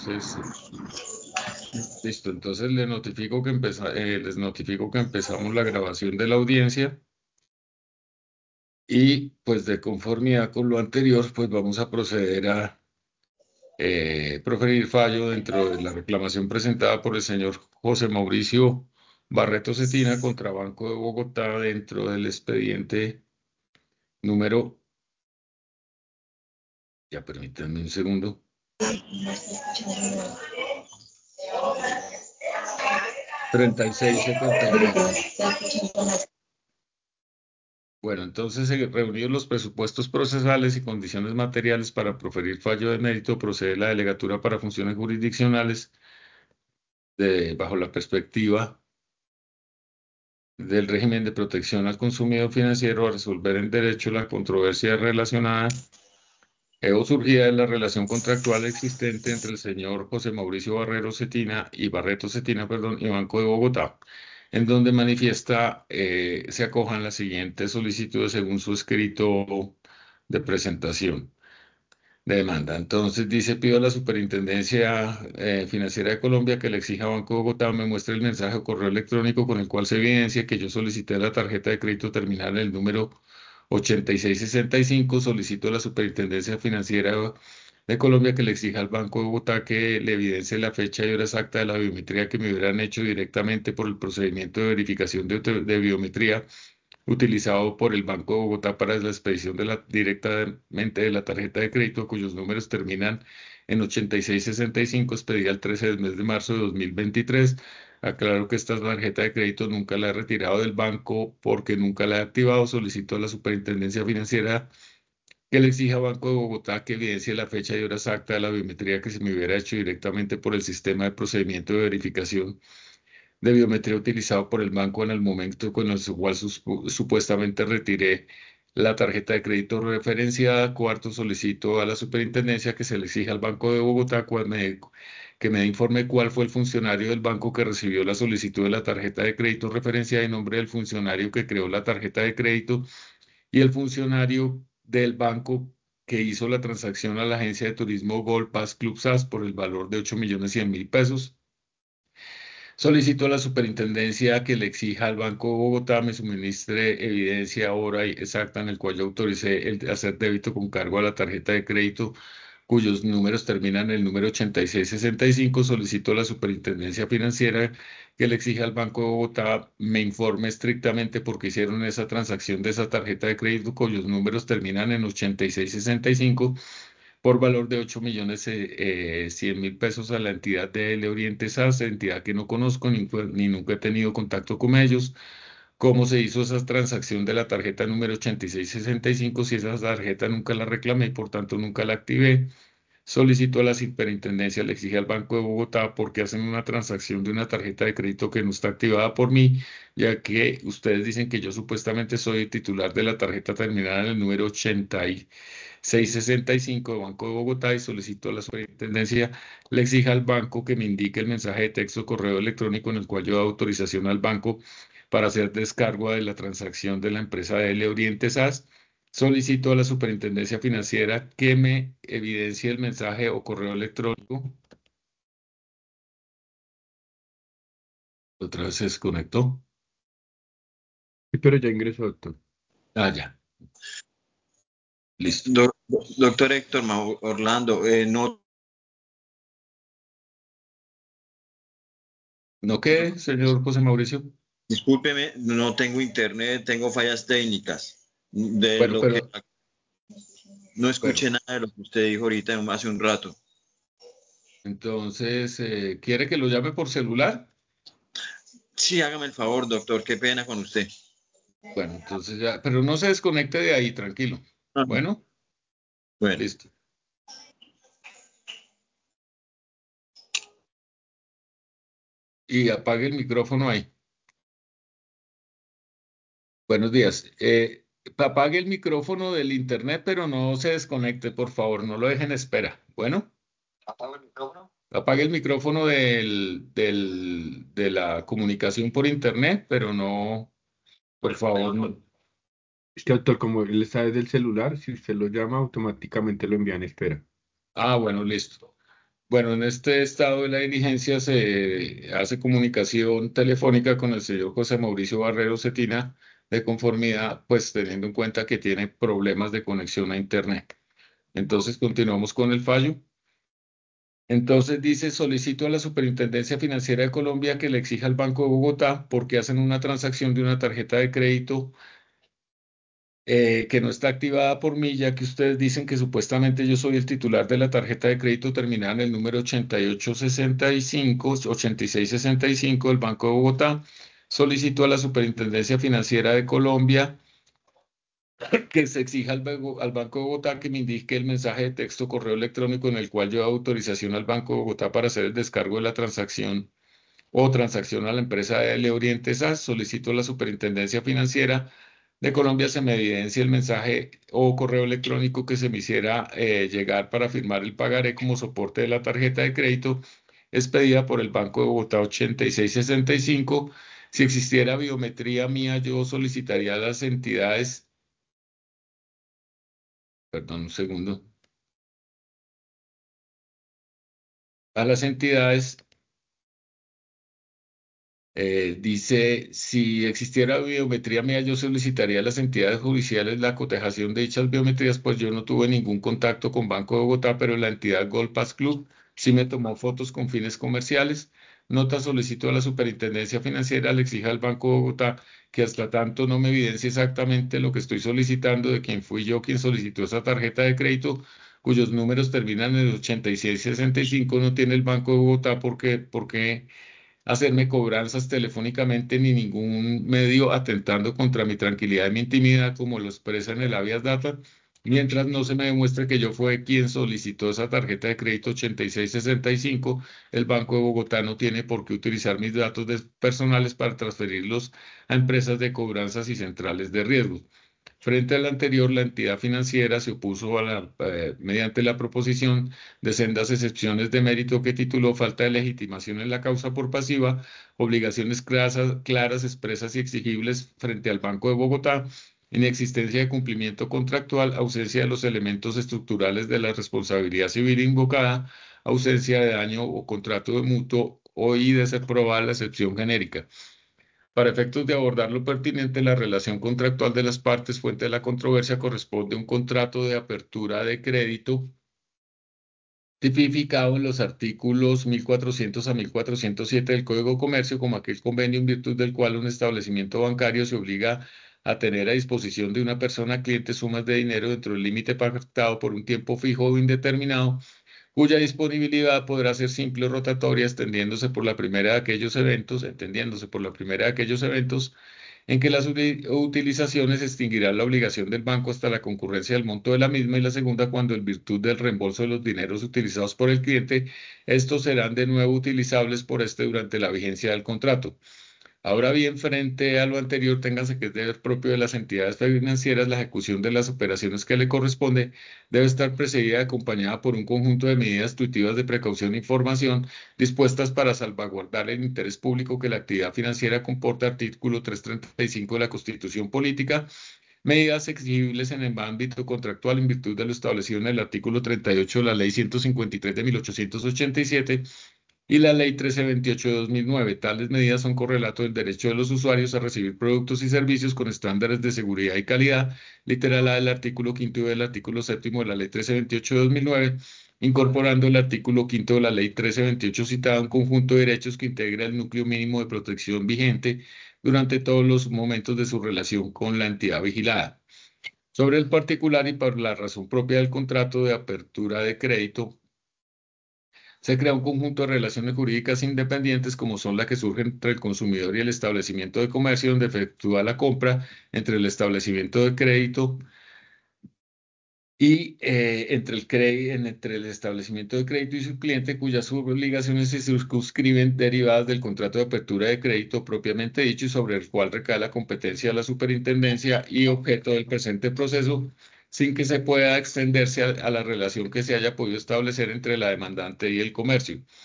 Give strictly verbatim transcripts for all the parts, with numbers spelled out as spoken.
entonces, listo. Entonces le notifico que empeza- eh, les notifico que empezamos la grabación de la audiencia y pues de conformidad con lo anterior, pues vamos a proceder a eh, proferir fallo dentro de la reclamación presentada por el señor José Mauricio Barreto Cetina contra Banco de Bogotá dentro del expediente número, ya permítanme un segundo, treinta y seis setenta y nueve. Bueno, entonces, eh, reunidos los presupuestos procesales y condiciones materiales para proferir fallo de mérito, procede la delegatura para funciones jurisdiccionales de- bajo la perspectiva del régimen de protección al consumidor financiero a resolver en derecho la controversia relacionada eh, o surgida de la relación contractual existente entre el señor José Mauricio Barrero Cetina y Barreto Cetina, perdón, y Banco de Bogotá, en donde manifiesta eh, se acojan las siguientes solicitudes según su escrito de presentación de demanda. Entonces dice, pido a la Superintendencia eh, Financiera de Colombia que le exija a Banco de Bogotá me muestre el mensaje o correo electrónico con el cual se evidencia que yo solicité la tarjeta de crédito terminal en el número ochenta y seis sesenta y cinco. Solicito a la Superintendencia Financiera de Colombia que le exija al Banco de Bogotá que le evidencie la fecha y hora exacta de la biometría que me hubieran hecho directamente por el procedimiento de verificación de, de biometría utilizado por el Banco de Bogotá para la expedición de la, directamente de la tarjeta de crédito, cuyos números terminan en ochenta y seis sesenta y cinco, expedida el trece del mes de marzo de dos mil veintitrés. Aclaro que esta tarjeta de crédito nunca la he retirado del banco porque nunca la he activado. Solicito a la Superintendencia Financiera que le exija a Banco de Bogotá que evidencie la fecha y hora exacta de la biometría que se me hubiera hecho directamente por el sistema de procedimiento de verificación de biometría utilizado por el banco en el momento con el cual sus- supuestamente retiré la tarjeta de crédito referenciada. Cuarto, solicito a la superintendencia que se le exija al Banco de Bogotá cual me- que me informe cuál fue el funcionario del banco que recibió la solicitud de la tarjeta de crédito referenciada y nombre del funcionario que creó la tarjeta de crédito y el funcionario del banco que hizo la transacción a la agencia de turismo Gold Pass Club S A S por el valor de ocho millones cien mil pesos. Solicito a la superintendencia que le exija al Banco de Bogotá me suministre evidencia hora y exacta en el cual yo autoricé el de hacer débito con cargo a la tarjeta de crédito cuyos números terminan en el número ochenta y seis sesenta y cinco. Solicito a la superintendencia financiera que le exija al Banco de Bogotá me informe estrictamente por qué hicieron esa transacción de esa tarjeta de crédito cuyos números terminan en ochenta y seis sesenta y cinco por valor de ocho millones eh, cien mil pesos a la entidad de L Oriente S A S, entidad que no conozco ni, fue- ni nunca he tenido contacto con ellos. ¿Cómo se hizo esa transacción de la tarjeta número ochenta y seis sesenta y cinco si esa tarjeta nunca la reclamé y por tanto nunca la activé? Solicito a la superintendencia, le exige al Banco de Bogotá porque hacen una transacción de una tarjeta de crédito que no está activada por mí, ya que ustedes dicen que yo supuestamente soy titular de la tarjeta terminada en el número ochenta y seis sesenta y cinco de Banco de Bogotá y solicito a la superintendencia le exija al banco que me indique el mensaje de texto o correo electrónico en el cual yo doy autorización al banco para hacer descargo de la transacción de la empresa de L Oriente S A S. Solicito a la superintendencia financiera que me evidencie el mensaje o correo electrónico. Otra vez se desconectó. Sí, pero ya ingresó, doctor. Ah, ya, listo. Do- doctor Héctor Mau- Orlando, eh, no, ¿No qué, señor José Mauricio? discúlpeme, no tengo internet, tengo fallas técnicas. De Bueno, lo que pero, no bueno, escuché nada de lo que usted dijo ahorita hace un rato. entonces, eh, ¿quiere que lo llame por celular? Sí, hágame el favor, doctor, qué pena con usted. Bueno, entonces ya, pero no se desconecte de ahí, tranquilo. Ajá. Bueno, Bueno, listo. Y apague el micrófono ahí. Buenos días. Eh, apague el micrófono del internet, pero no se desconecte, por favor, no lo dejen en espera. Bueno, ¿apago el micrófono? apague el micrófono del, del, de la comunicación por internet, pero no, por favor, no. Es que, doctor, como él está desde el celular, si usted lo llama, automáticamente lo envía en espera. Ah, bueno, listo. Bueno, en este estado de la diligencia se hace comunicación telefónica con el señor José Mauricio Barrero Cetina de conformidad, pues teniendo en cuenta que tiene problemas de conexión a Internet. Entonces continuamos con el fallo. Entonces dice, solicito a la Superintendencia Financiera de Colombia que le exija al Banco de Bogotá porque hacen una transacción de una tarjeta de crédito eh, que no está activada por mí, ya que ustedes dicen que supuestamente yo soy el titular de la tarjeta de crédito terminada en el número ochenta y ocho sesenta y cinco, ochenta y seis sesenta y cinco del Banco de Bogotá. Solicito a la Superintendencia Financiera de Colombia que se exija al, Banco al Banco de Bogotá que me indique el mensaje de texto correo electrónico en el cual yo doy autorización al Banco de Bogotá para hacer el descargo de la transacción o transacción a la empresa de Oriente S A S. Solicito a la Superintendencia Financiera de Colombia se me evidencie el mensaje o correo electrónico que se me hiciera eh, llegar para firmar el pagaré como soporte de la tarjeta de crédito expedida por el Banco de Bogotá ochenta y seis sesenta y cinco. Si existiera biometría mía, yo solicitaría a las entidades, perdón, un segundo, a las entidades. Eh, dice, si existiera biometría mía, yo solicitaría a las entidades judiciales la cotejación de dichas biometrías, pues yo no tuve ningún contacto con Banco de Bogotá, pero la entidad Gold Pass Club sí me tomó fotos con fines comerciales. Nota, solicito a la Superintendencia Financiera, le exija al Banco de Bogotá que hasta tanto no me evidencie exactamente lo que estoy solicitando, de quién fui yo quien solicitó esa tarjeta de crédito, cuyos números terminan en ochenta y seis sesenta y cinco, no tiene el Banco de Bogotá porque, porque hacerme cobranzas telefónicamente ni ningún medio atentando contra mi tranquilidad y mi intimidad, como lo expresa en el habeas data, mientras no se me demuestre que yo fue quien solicitó esa tarjeta de crédito ochenta y seis sesenta y cinco. El Banco de Bogotá no tiene por qué utilizar mis datos de- personales para transferirlos a empresas de cobranzas y centrales de riesgo. Frente al anterior, la entidad financiera se opuso a la, eh, mediante la proposición de sendas excepciones de mérito que tituló falta de legitimación en la causa por pasiva, obligaciones claras, claras, expresas y exigibles frente al Banco de Bogotá, inexistencia de cumplimiento contractual, ausencia de los elementos estructurales de la responsabilidad civil invocada, ausencia de daño o contrato de mutuo o y de ser probada la excepción genérica. Para efectos de abordar lo pertinente, la relación contractual de las partes, fuente de la controversia, corresponde a un contrato de apertura de crédito tipificado en los artículos mil cuatrocientos a mil cuatrocientos siete del Código de Comercio, como aquel convenio en virtud del cual un establecimiento bancario se obliga a tener a disposición de una persona cliente sumas de dinero dentro del límite pactado por un tiempo fijo o indeterminado, cuya disponibilidad podrá ser simple o rotatoria, extendiéndose por la primera de aquellos eventos, entendiéndose por la primera de aquellos eventos en que las uli- utilizaciones extinguirán la obligación del banco hasta la concurrencia del monto de la misma, y la segunda cuando en virtud del reembolso de los dineros utilizados por el cliente, estos serán de nuevo utilizables por este durante la vigencia del contrato. Ahora bien, frente a lo anterior, téngase que es deber propio de las entidades financieras la ejecución de las operaciones que le corresponde debe estar precedida y acompañada por un conjunto de medidas tuitivas de precaución e información dispuestas para salvaguardar el interés público que la actividad financiera comporta, artículo trescientos treinta y cinco de la Constitución Política, medidas exigibles en el ámbito contractual en virtud de lo establecido en el artículo treinta y ocho de la Ley ciento cincuenta y tres de mil ochocientos ochenta y siete y la Ley trece veintiocho de dos mil nueve. Tales medidas son correlato del derecho de los usuarios a recibir productos y servicios con estándares de seguridad y calidad, literal A del artículo quinto y del artículo séptimo de la Ley trece veintiocho de dos mil nueve, incorporando el artículo quinto de la Ley trece veintiocho citada, un conjunto de derechos que integra el núcleo mínimo de protección vigente durante todos los momentos de su relación con la entidad vigilada. Sobre el particular y por la razón propia del contrato de apertura de crédito, se crea un conjunto de relaciones jurídicas independientes como son las que surgen entre el consumidor y el establecimiento de comercio donde efectúa la compra, entre el establecimiento de crédito y eh, entre el, cre- en- entre el establecimiento de crédito y su cliente, cuyas obligaciones se circunscriben derivadas del contrato de apertura de crédito propiamente dicho y sobre el cual recae la competencia de la superintendencia y objeto del presente proceso, sin que se pueda extenderse a a la relación que se haya podido establecer entre la demandante y el comercio.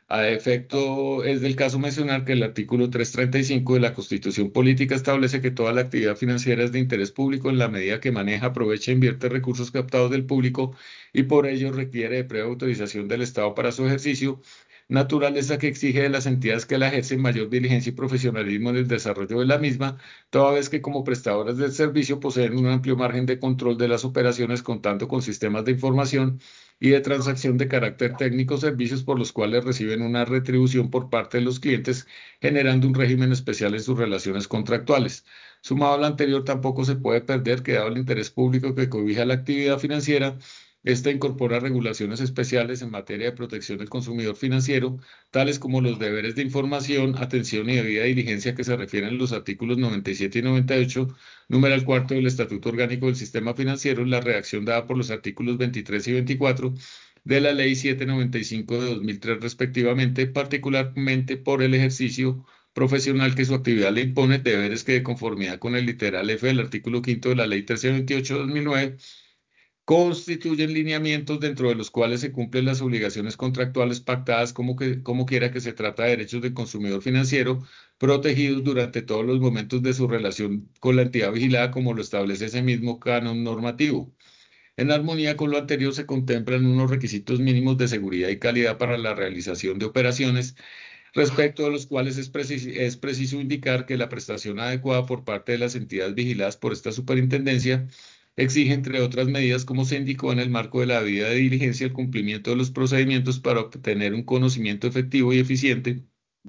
A efecto, es del caso mencionar que el artículo trescientos treinta y cinco de la Constitución Política establece que toda la actividad financiera es de interés público en la medida que maneja, aprovecha e invierte recursos captados del público y por ello requiere de previa autorización del Estado para su ejercicio, naturaleza que exige de las entidades que la ejercen mayor diligencia y profesionalismo en el desarrollo de la misma, toda vez que como prestadoras del servicio poseen un amplio margen de control de las operaciones contando con sistemas de información y de transacción de carácter técnico, servicios por los cuales reciben una retribución por parte de los clientes, generando un régimen especial en sus relaciones contractuales. Sumado a lo anterior, tampoco se puede perder que dado el interés público que cobija la actividad financiera, esta incorpora regulaciones especiales en materia de protección del consumidor financiero, tales como los deberes de información, atención y debida diligencia que se refieren a los artículos noventa y siete y noventa y ocho, numeral cuarto del Estatuto Orgánico del Sistema Financiero, la redacción dada por los artículos veintitrés y veinticuatro de la Ley setecientos noventa y cinco de dos mil tres respectivamente, particularmente por el ejercicio profesional que su actividad le impone, deberes que de conformidad con el literal F del artículo quinto de la Ley trescientos veintiocho de dos mil nueve constituyen lineamientos dentro de los cuales se cumplen las obligaciones contractuales pactadas como, que, como quiera que se trata de derechos del consumidor financiero protegidos durante todos los momentos de su relación con la entidad vigilada como lo establece ese mismo canon normativo. En armonía con lo anterior se contemplan unos requisitos mínimos de seguridad y calidad para la realización de operaciones, respecto de los cuales es preciso, es preciso indicar que la prestación adecuada por parte de las entidades vigiladas por esta superintendencia exige, entre otras medidas, como se indicó en el marco de la debida diligencia, el cumplimiento de los procedimientos para obtener un conocimiento efectivo y eficiente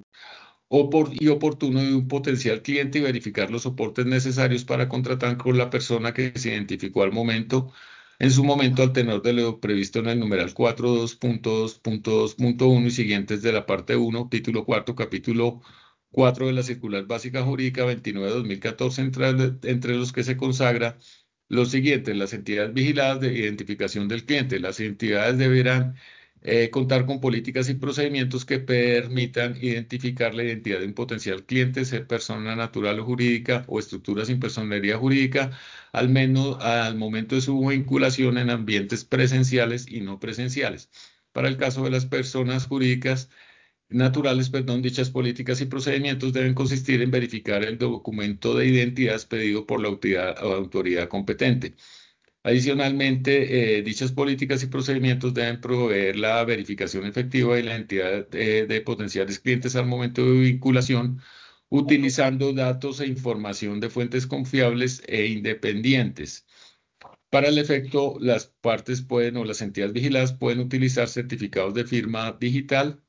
opor- y oportuno de un potencial cliente y verificar los soportes necesarios para contratar con la persona que se identificó al momento, en su momento al tenor de lo previsto en el numeral cuatro punto dos punto dos punto dos punto uno y siguientes de la parte uno, título cuarto, capítulo cuatro de la Circular Básica Jurídica veintinueve de dos mil catorce, entre, entre los que se consagra lo siguiente: las entidades vigiladas de identificación del cliente. Las entidades deberán eh, contar con políticas y procedimientos que permitan identificar la identidad de un potencial cliente, sea persona natural o jurídica o estructura sin personería jurídica, al menos al momento de su vinculación en ambientes presenciales y no presenciales. Para el caso de las personas jurídicas naturales, perdón, dichas políticas y procedimientos deben consistir en verificar el documento de identidad expedido por la autoridad, autoridad competente. Adicionalmente, eh, dichas políticas y procedimientos deben proveer la verificación efectiva de la identidad eh, de potenciales clientes al momento de vinculación, utilizando datos e información de fuentes confiables e independientes. Para el efecto, las partes pueden o las entidades vigiladas pueden utilizar certificados de firma digital,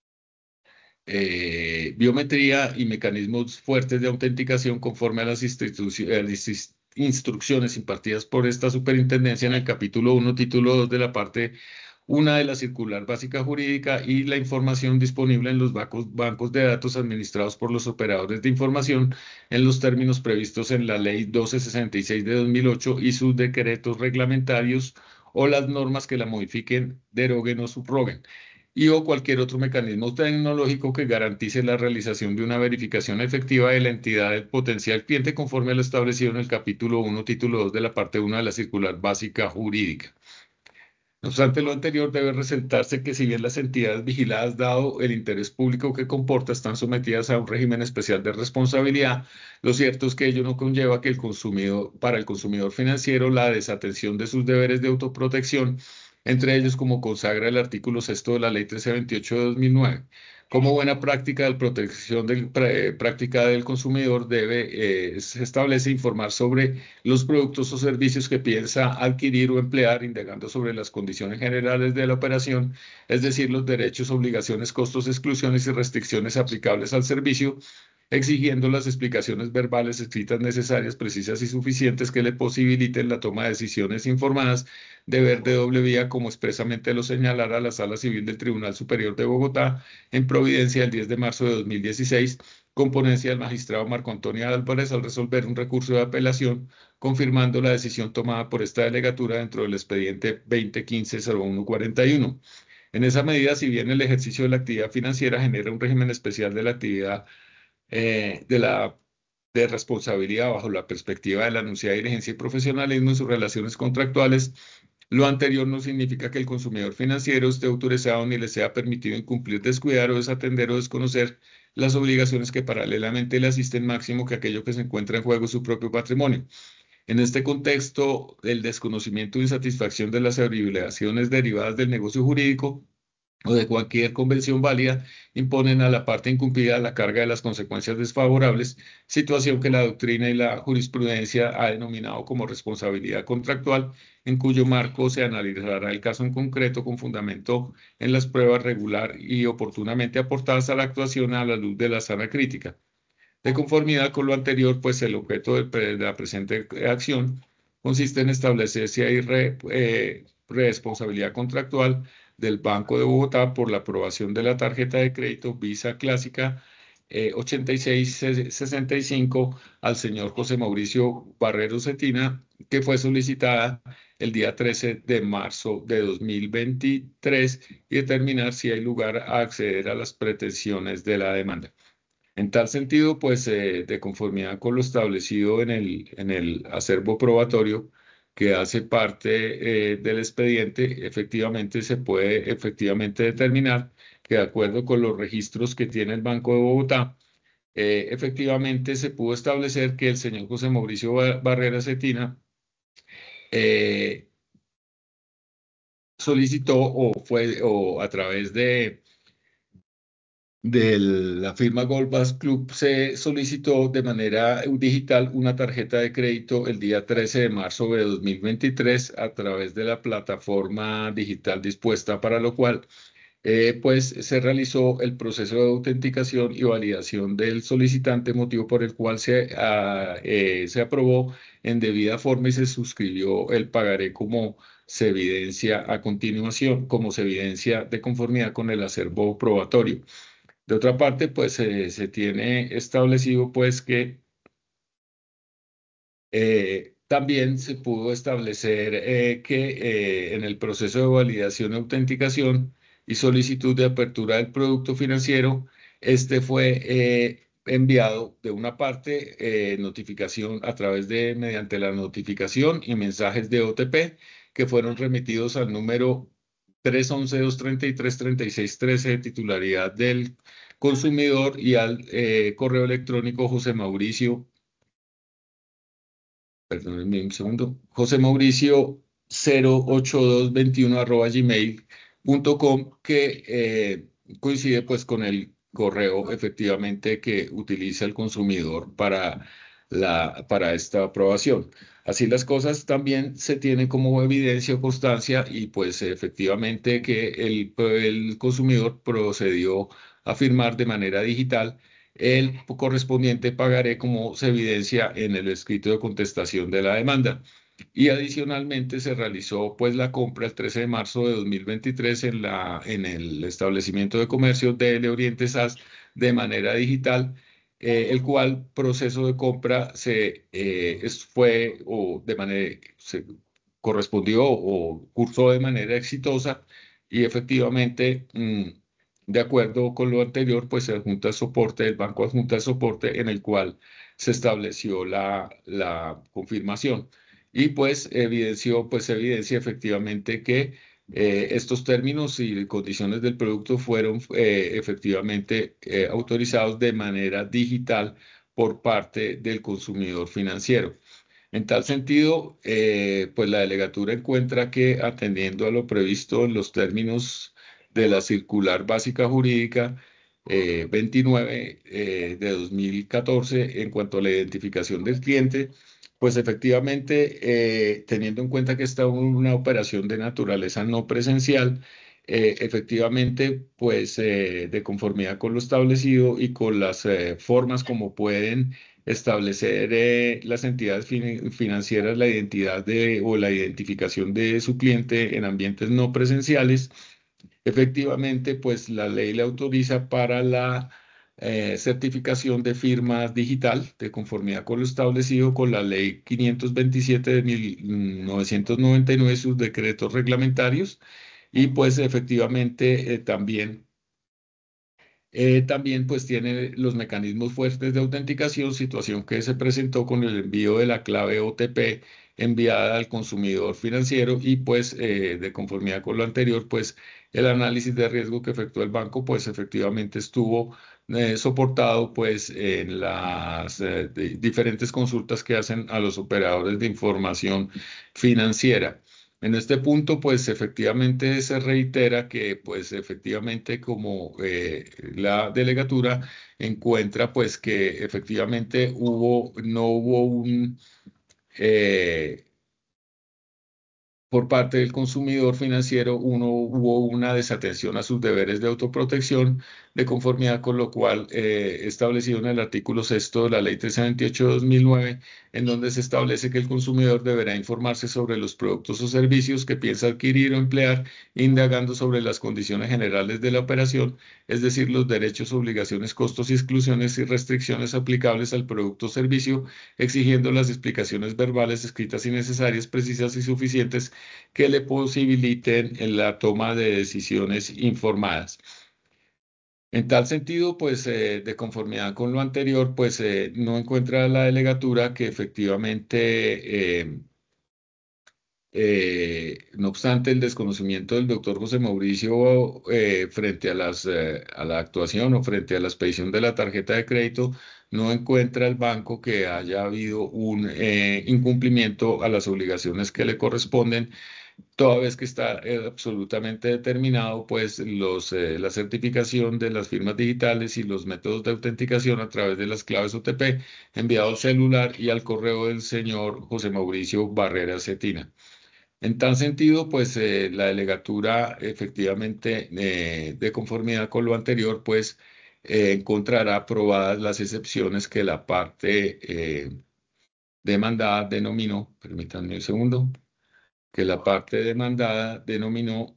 eh, biometría y mecanismos fuertes de autenticación conforme a las, instituci- a las is- instrucciones impartidas por esta superintendencia en el capítulo uno, título dos de la parte una de la Circular Básica Jurídica y la información disponible en los bancos, bancos de datos administrados por los operadores de información en los términos previstos en la Ley doce sesenta y seis de dos mil ocho y sus decretos reglamentarios o las normas que la modifiquen, deroguen o subroguen y o cualquier otro mecanismo tecnológico que garantice la realización de una verificación efectiva de la entidad del potencial cliente conforme a lo establecido en el capítulo uno, título dos de la parte uno de la Circular Básica Jurídica. No obstante lo anterior, debe resaltarse que si bien las entidades vigiladas, dado el interés público que comporta, están sometidas a un régimen especial de responsabilidad, lo cierto es que ello no conlleva que el consumidor, para el consumidor financiero, la desatención de sus deberes de autoprotección, entre ellos como consagra el artículo sexto de la Ley trece veintiocho de dos mil nueve. Como buena práctica de protección del, eh, práctica del consumidor, debe, eh, se establece informar sobre los productos o servicios que piensa adquirir o emplear, indagando sobre las condiciones generales de la operación, es decir, los derechos, obligaciones, costos, exclusiones y restricciones aplicables al servicio, exigiendo las explicaciones verbales escritas necesarias, precisas y suficientes que le posibiliten la toma de decisiones informadas, deber de doble vía, como expresamente lo señalará la Sala Civil del Tribunal Superior de Bogotá, en Providencia del diez de marzo de dos mil dieciséis, con ponencia del magistrado Marco Antonio Álvarez al resolver un recurso de apelación, confirmando la decisión tomada por esta delegatura dentro del expediente veinte quince cero uno cuarenta y uno. En esa medida, si bien el ejercicio de la actividad financiera genera un régimen especial de la actividad eh, de la de responsabilidad bajo la perspectiva de la anunciada diligencia y profesionalismo en sus relaciones contractuales, Lo anterior no significa que el consumidor financiero esté autorizado ni le sea permitido incumplir, descuidar o desatender o desconocer las obligaciones que paralelamente le asisten, máximo que aquello que se encuentra en juego es su propio patrimonio. En este contexto, el desconocimiento o insatisfacción de las obligaciones derivadas del negocio jurídico o de cualquier convención válida imponen a la parte incumplida la carga de las consecuencias desfavorables, situación que la doctrina y la jurisprudencia ha denominado como responsabilidad contractual, en cuyo marco se analizará el caso en concreto con fundamento en las pruebas regular y oportunamente aportadas a la actuación a la luz de la sana crítica. De conformidad con lo anterior, pues el objeto de, pre- de la presente acción consiste en establecer si hay re- eh, responsabilidad contractual del Banco de Bogotá por la aprobación de la tarjeta de crédito Visa Clásica eh, ochenta y seis sesenta y cinco al señor José Mauricio Barrero Cetina, que fue solicitada el día trece de marzo de dos mil veintitrés, y determinar si hay lugar a acceder a las pretensiones de la demanda. En tal sentido, pues eh, de conformidad con lo establecido en el, en el acervo probatorio que hace parte eh, del expediente, efectivamente se puede efectivamente determinar que de acuerdo con los registros que tiene el Banco de Bogotá, eh, efectivamente se pudo establecer que el señor José Mauricio Ba- Barrera Cetina eh, solicitó o fue o a través de de la firma Goldbass Club se solicitó de manera digital una tarjeta de crédito el día trece de marzo de dos mil veintitrés a través de la plataforma digital dispuesta, para lo cual eh, pues se realizó el proceso de autenticación y validación del solicitante, motivo por el cual se, ah, eh, se aprobó en debida forma y se suscribió el pagaré como se evidencia a continuación, como se evidencia de conformidad con el acervo probatorio. De otra parte, pues eh, se tiene establecido pues que eh, también se pudo establecer eh, que eh, en el proceso de validación y autenticación y solicitud de apertura del producto financiero, este fue eh, enviado de una parte eh, notificación a través de mediante la notificación y mensajes de O T P que fueron remitidos al número tres once, dos treinta y tres, treinta y seis trece de titularidad del consumidor y al eh, correo electrónico José Mauricio, perdónenme un segundo, José Mauricio cero ocho dos veintiuno arroba gmail punto com, que eh, coincide pues con el correo efectivamente que utiliza el consumidor para, la, para esta aprobación. Así las cosas, también se tiene como evidencia o constancia y pues efectivamente que el, el consumidor procedió a firmar de manera digital el correspondiente pagaré como se evidencia en el escrito de contestación de la demanda. Y adicionalmente se realizó pues la compra el trece de marzo de dos mil veintitrés en la, en el establecimiento de comercio de L Oriente S A S de manera digital, eh, el cual proceso de compra se eh, es- fue o de manera se correspondió o cursó de manera exitosa y efectivamente, mm, de acuerdo con lo anterior, pues se adjunta el soporte, el banco adjunta el soporte en el cual se estableció la, la confirmación. Y pues evidenció, pues evidencia efectivamente que eh, estos términos y condiciones del producto fueron eh, efectivamente eh, autorizados de manera digital por parte del consumidor financiero. En tal sentido, eh, pues la delegatura encuentra que atendiendo a lo previsto en los términos de la circular básica jurídica eh, veintinueve eh, de dos mil catorce en cuanto a la identificación del cliente, pues efectivamente, eh, teniendo en cuenta que esta es una operación de naturaleza no presencial, eh, efectivamente, pues eh, de conformidad con lo establecido y con las eh, formas como pueden establecer eh, las entidades fin- financieras la identidad de, o la identificación de su cliente en ambientes no presenciales, efectivamente, pues la ley le autoriza para la eh, certificación de firma digital de conformidad con lo establecido con la ley quinientos veintisiete de mil novecientos noventa y nueve, sus decretos reglamentarios, y pues efectivamente eh, también eh, también pues tiene los mecanismos fuertes de autenticación, situación que se presentó con el envío de la clave O T P enviada al consumidor financiero y pues eh, de conformidad con lo anterior, pues el análisis de riesgo que efectuó el banco pues efectivamente estuvo eh, soportado pues en las eh, di- diferentes consultas que hacen a los operadores de información financiera. En este punto, pues efectivamente se reitera que, pues efectivamente como eh, la delegatura encuentra, pues que efectivamente hubo, no hubo un, eh, por parte del consumidor financiero, uno, hubo una desatención a sus deberes de autoprotección, de conformidad con lo cual eh, establecido en el artículo sexto de la Ley trescientos veintiocho de dos mil nueve, en donde se establece que el consumidor deberá informarse sobre los productos o servicios que piensa adquirir o emplear, indagando sobre las condiciones generales de la operación, es decir, los derechos, obligaciones, costos y exclusiones y restricciones aplicables al producto o servicio, exigiendo las explicaciones verbales, escritas y necesarias, precisas y suficientes que le posibiliten en la toma de decisiones informadas. En tal sentido, pues eh, de conformidad con lo anterior, pues eh, no encuentra la delegatura que efectivamente, eh, eh, no obstante el desconocimiento del doctor José Mauricio eh, frente a las, eh, a la actuación o frente a la expedición de la tarjeta de crédito, no encuentra el banco que haya habido un eh, incumplimiento a las obligaciones que le corresponden toda vez que está eh, absolutamente determinado, pues los, eh, la certificación de las firmas digitales y los métodos de autenticación a través de las claves O T P enviado al celular y al correo del señor José Mauricio Barrera Cetina. En tal sentido, pues eh, la delegatura efectivamente eh, de conformidad con lo anterior, pues eh, encontrará aprobadas las excepciones que la parte eh, demandada denominó, permítanme un segundo, que la parte demandada denominó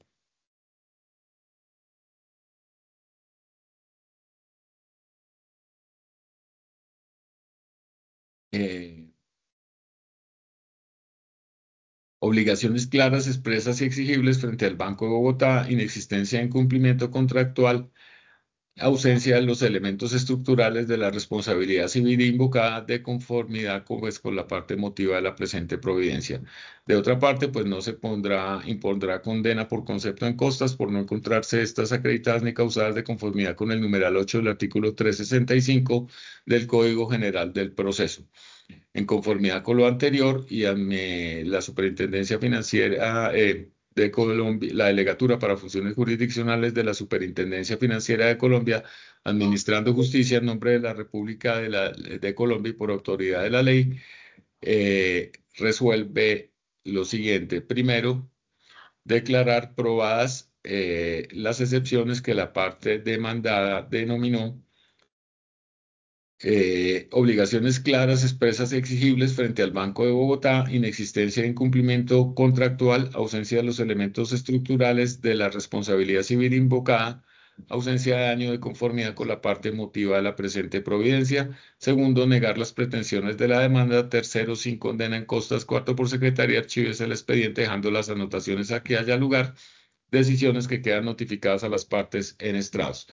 eh, obligaciones claras, expresas y exigibles frente al Banco de Bogotá, inexistencia de incumplimiento contractual, ausencia de los elementos estructurales de la responsabilidad civil invocada de conformidad con, pues, con la parte emotiva de la presente providencia. De otra parte, pues no se pondrá, impondrá condena por concepto en costas por no encontrarse estas acreditadas ni causadas de conformidad con el numeral ocho del artículo trescientos sesenta y cinco del Código General del Proceso. En conformidad con lo anterior y a mi- la Superintendencia Financiera eh, de Colombia, la Delegatura para Funciones Jurisdiccionales de la Superintendencia Financiera de Colombia, administrando justicia en nombre de la República de, la- de Colombia y por autoridad de la ley, eh, resuelve lo siguiente. Primero, declarar probadas eh, las excepciones que la parte demandada denominó eh, obligaciones claras, expresas y exigibles frente al Banco de Bogotá, inexistencia de incumplimiento contractual, ausencia de los elementos estructurales de la responsabilidad civil invocada, ausencia de daño de conformidad con la parte emotiva de la presente providencia. Segundo, negar las pretensiones de la demanda. Tercero, sin condena en costas. Cuarto, por secretaría, archives el expediente dejando las anotaciones a que haya lugar. Decisiones que quedan notificadas a las partes en estrados.